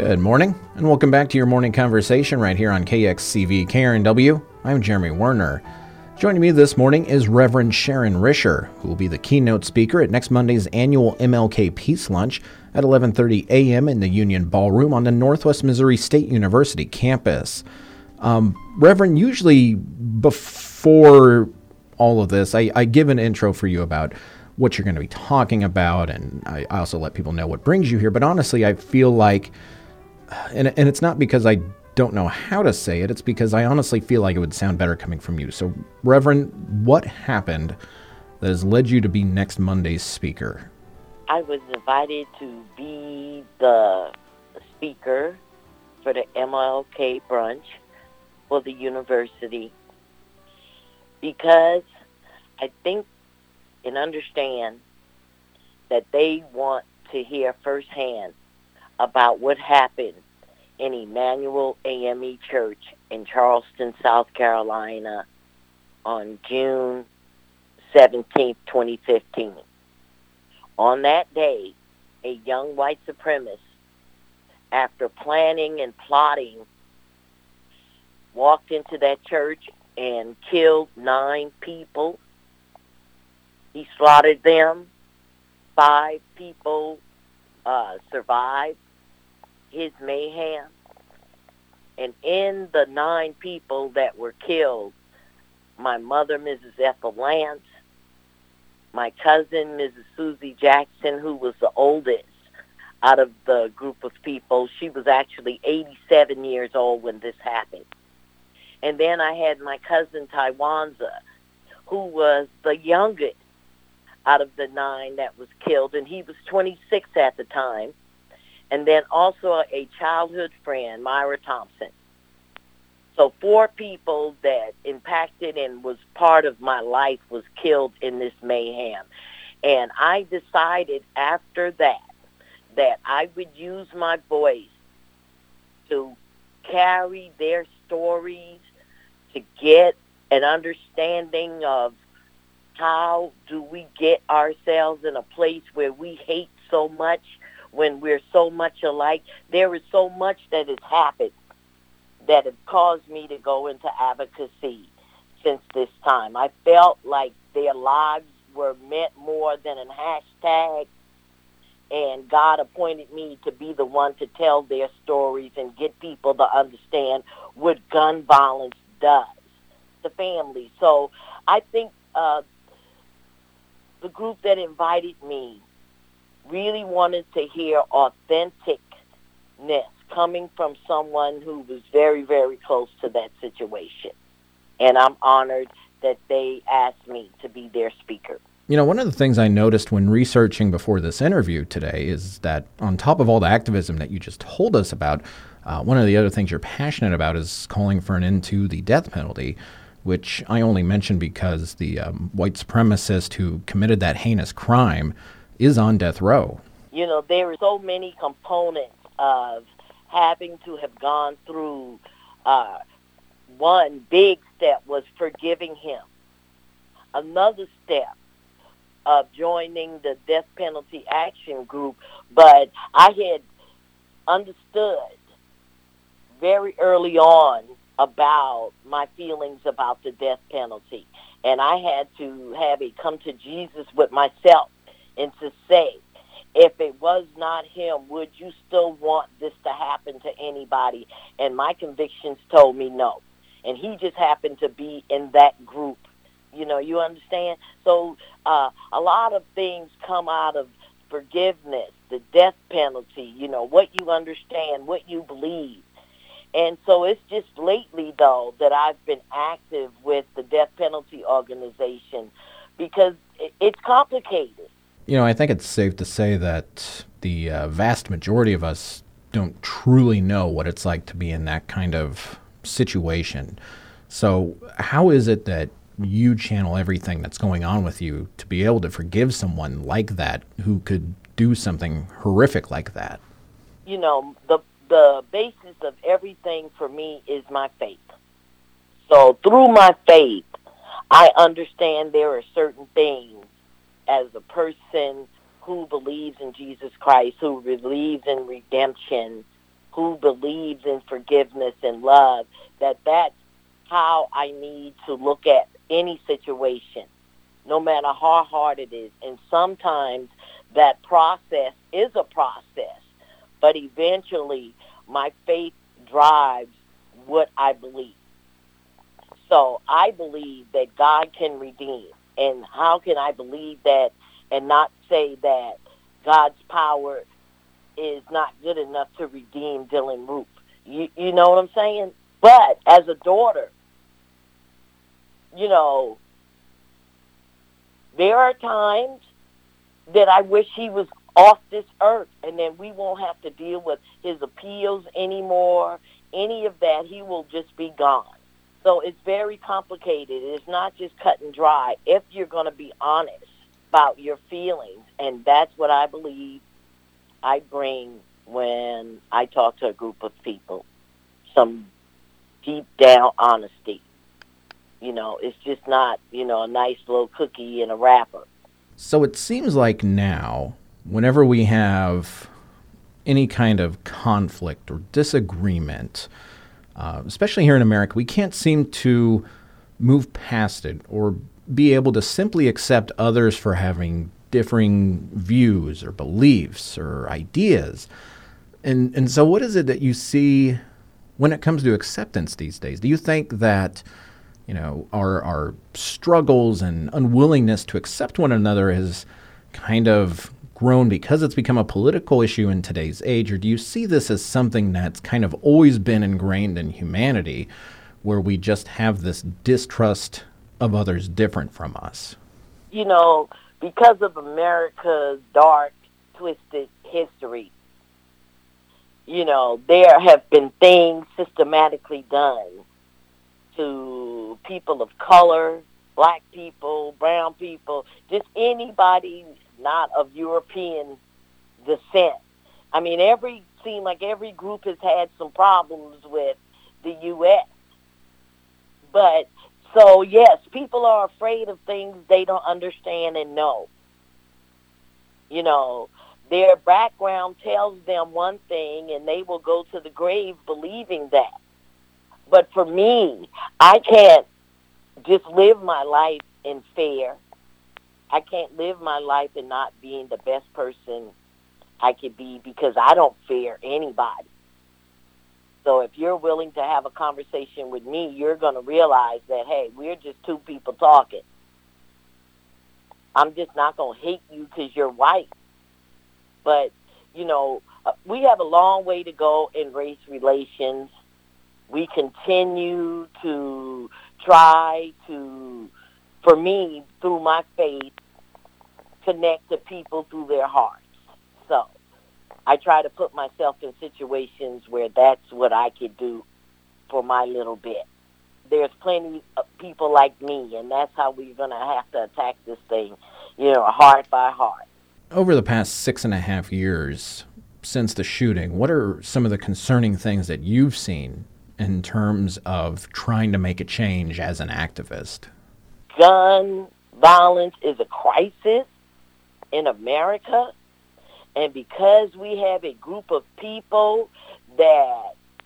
Good morning, and welcome back to your morning conversation right here on KXCV KRNW. I'm Jeremy Werner. Joining me this morning is Reverend Sharon Risher, who will be the keynote speaker at next Monday's annual MLK Peace Lunch at 11:30 a.m. in the Union Ballroom on the Northwest Missouri State University campus. Reverend, usually before all of this, I give an intro for you about what you're going to be talking about, and I also let people know what brings you here. But honestly, I feel like, and it's not because I don't know how to say it, it's because I honestly feel like it would sound better coming from you. So, Reverend, what happened that has led you to be next Monday's speaker? I was invited to be the speaker for the MLK brunch for the university because I think and understand that they want to hear firsthand about what happened in Emmanuel AME Church in Charleston, South Carolina on June 17, 2015. On that day, a young white supremacist, after planning and plotting, walked into that church and killed 9 people. He slaughtered them. 5 people survived his mayhem. And in the 9 people that were killed, my mother, Mrs. Ethel Lance, my cousin, Mrs. Susie Jackson, who was the oldest out of the group of people. She was actually 87 years old when this happened. And then I had my cousin, Tywanza, who was the youngest out of the 9 that was killed, and he was 26 at the time. And then also a childhood friend, Myra Thompson. So 4 people that impacted and was part of my life was killed in this mayhem. And I decided after that I would use my voice to carry their stories, to get an understanding of how do we get ourselves in a place where we hate so much when we're so much alike. There is so much that has happened that has caused me to go into advocacy since this time. I felt like their lives were meant more than a hashtag, and God appointed me to be the one to tell their stories and get people to understand what gun violence does to families. So I think the group that invited me really wanted to hear authenticness coming from someone who was very, very close to that situation. And I'm honored that they asked me to be their speaker. You know, one of the things I noticed when researching before this interview today is that on top of all the activism that you just told us about, one of the other things you're passionate about is calling for an end to the death penalty, which I only mention because the white supremacist who committed that heinous crime is on death row. You know, there are so many components of having to have gone through. One big step was forgiving him. Another step of joining the death penalty action group, but I had understood very early on about my feelings about the death penalty. And I had to have a come to Jesus with myself and to say, if it was not him, would you still want this to happen to anybody? And my convictions told me no. And he just happened to be in that group. You know, you understand? So a lot of things come out of forgiveness, the death penalty, you know, what you understand, what you believe. And so it's just lately, though, that I've been active with the death penalty organization because it's complicated. You know, I think it's safe to say that the vast majority of us don't truly know what it's like to be in that kind of situation. So how is it that you channel everything that's going on with you to be able to forgive someone like that who could do something horrific like that? You know, the basis of everything for me is my faith. So through my faith, I understand there are certain things as a person who believes in Jesus Christ, who believes in redemption, who believes in forgiveness and love, that's how I need to look at any situation, no matter how hard it is. And sometimes that process is a process, but eventually my faith drives what I believe. So I believe that God can redeem. And how can I believe that and not say that God's power is not good enough to redeem Dylann Roof? You know what I'm saying? But as a daughter, there are times that I wish he was off this earth, and then we won't have to deal with his appeals anymore, any of that. He will just be gone. So it's very complicated. It's not just cut and dry if you're going to be honest about your feelings, and that's what I believe I bring when I talk to a group of people, some deep down honesty. It's just not, a nice little cookie in a wrapper. So it seems like now, whenever we have any kind of conflict or disagreement, especially here in America, we can't seem to move past it or be able to simply accept others for having differing views or beliefs or ideas. And so what is it that you see when it comes to acceptance these days? Do you think that our struggles and unwillingness to accept one another has kind of grown because it's become a political issue in today's age? Or do you see this as something that's kind of always been ingrained in humanity, where we just have this distrust of others different from us? Because of America's dark, twisted history, there have been things systematically done to people of color, black people, brown people, just anybody not of European descent. I mean, seems like every group has had some problems with the U.S. But, so yes, people are afraid of things they don't understand and know. Their background tells them one thing, and they will go to the grave believing that. But for me, I can't just live my life in fear. I can't live my life in not being the best person I could be, because I don't fear anybody. So if you're willing to have a conversation with me, you're going to realize that, hey, we're just two people talking. I'm just not going to hate you because you're white. But, we have a long way to go in race relations. We continue to try to, for me, through my faith, connect to people through their hearts. So I try to put myself in situations where that's what I could do for my little bit. There's plenty of people like me, and that's how we're going to have to attack this thing, heart by heart. Over the past 6.5 years since the shooting, what are some of the concerning things that you've seen in terms of trying to make a change as an activist? Gun violence is a crisis in America, and because we have a group of people that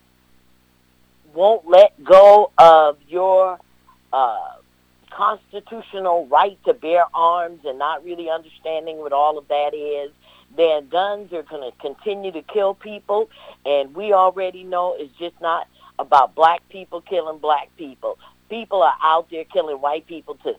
won't let go of your constitutional right to bear arms and not really understanding what all of that is, then guns are going to continue to kill people, and we already know it's just not about black people killing black people. People are out there killing white people too.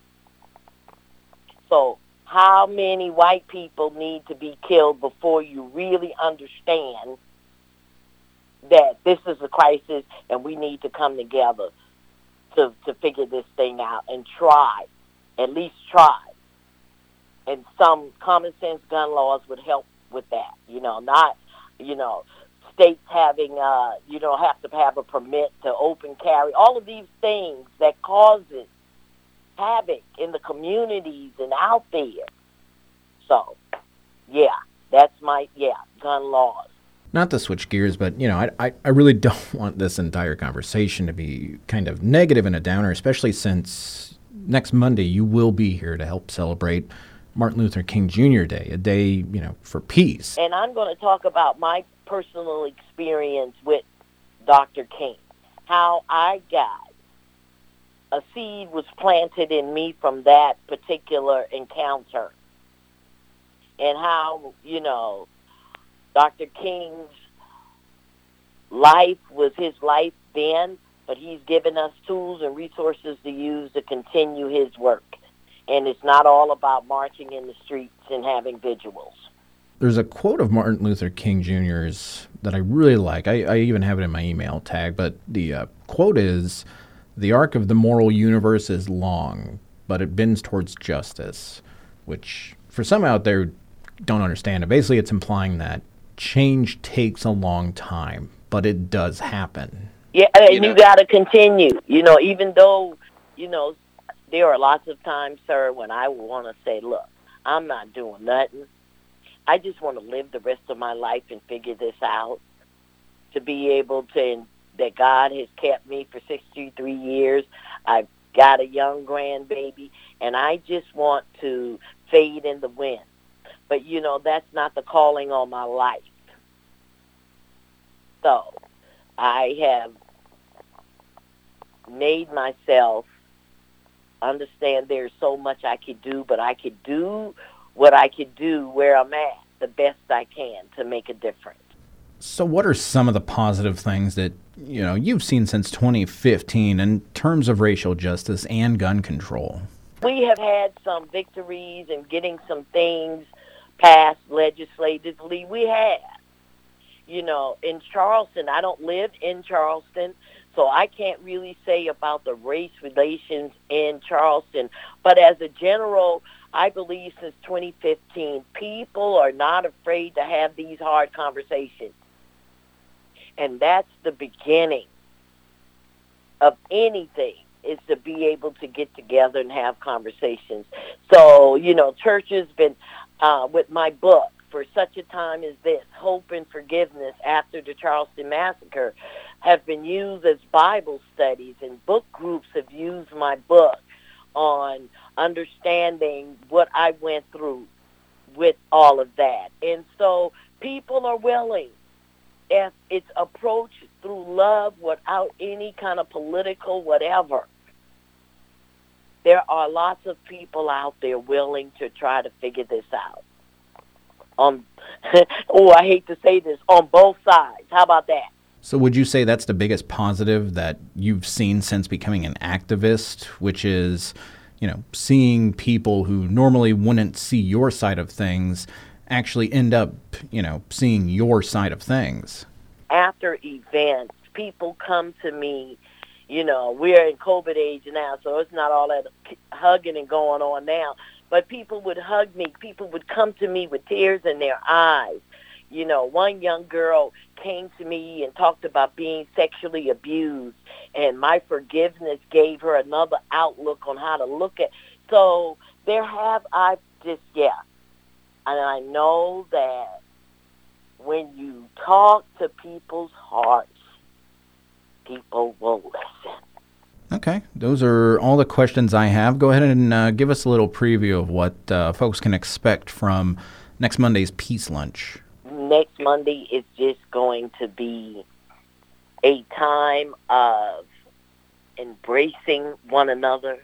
So how many white people need to be killed before you really understand that this is a crisis and we need to come together to figure this thing out and at least try. And some common sense gun laws would help with that. Not, states having, you don't have to have a permit to open carry. All of these things that causes havoc in the communities and out there. So, gun laws. Not to switch gears, but, I really don't want this entire conversation to be kind of negative and a downer, especially since next Monday you will be here to help celebrate Martin Luther King Jr. Day, a day, for peace. And I'm going to talk about my personal experience with Dr. King, how I got a seed was planted in me from that particular encounter, and how, Dr. King's life was his life then, but he's given us tools and resources to use to continue his work. And it's not all about marching in the streets and having vigils. There's a quote of Martin Luther King Jr.'s that I really like. I even have it in my email tag, but the quote is, "The arc of the moral universe is long, but it bends towards justice," which for some out there don't understand it. Basically, it's implying that change takes a long time, but it does happen. Yeah, and you got to continue. Even though, there are lots of times, sir, when I want to say, look, I'm not doing nothing. I just want to live the rest of my life and figure this out, to be able to, that God has kept me for 63 years. I've got a young grandbaby, and I just want to fade in the wind. But, that's not the calling on my life. So I have made myself understand there's so much I could do, but I could do what I could do where I'm at the best I can to make a difference. So what are some of the positive things that, you've seen since 2015 in terms of racial justice and gun control? We have had some victories in getting some things passed legislatively. We have. In Charleston, I don't live in Charleston, so I can't really say about the race relations in Charleston. But as a general, I believe since 2015, people are not afraid to have these hard conversations. And that's the beginning of anything, is to be able to get together and have conversations. So, church has been, with my book, For Such a Time as This, Hope and Forgiveness After the Charleston Massacre, have been used as Bible studies, and book groups have used my book on understanding what I went through with all of that. And so people are willing, if it's approached through love without any kind of political whatever. There are lots of people out there willing to try to figure this out. I hate to say this, on both sides. How about that? So would you say that's the biggest positive that you've seen since becoming an activist, which is, seeing people who normally wouldn't see your side of things actually end up, seeing your side of things? After events, people come to me, we're in COVID age now, so it's not all that hugging and going on now. But people would hug me. People would come to me with tears in their eyes. One young girl came to me and talked about being sexually abused, and my forgiveness gave her another outlook on how to look at. So and I know that when you talk to people's hearts, people will listen. Okay, those are all the questions I have. Go ahead and give us a little preview of what folks can expect from next Monday's Peace Lunch. Next Monday is just going to be a time of embracing one another,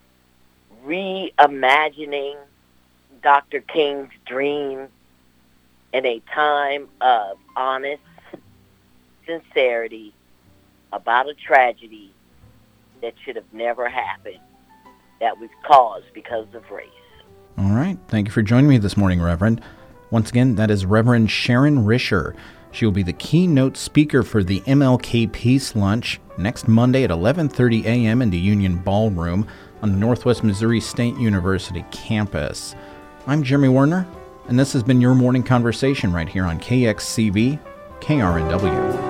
reimagining Dr. King's dream, and a time of honest sincerity about a tragedy that should have never happened, that was caused because of race. All right. Thank you for joining me this morning, Reverend. Once again, that is Reverend Sharon Risher. She will be the keynote speaker for the MLK Peace Lunch next Monday at 11:30 a.m. in the Union Ballroom on the Northwest Missouri State University campus. I'm Jeremy Werner, and this has been your morning conversation right here on KXCV KRNW.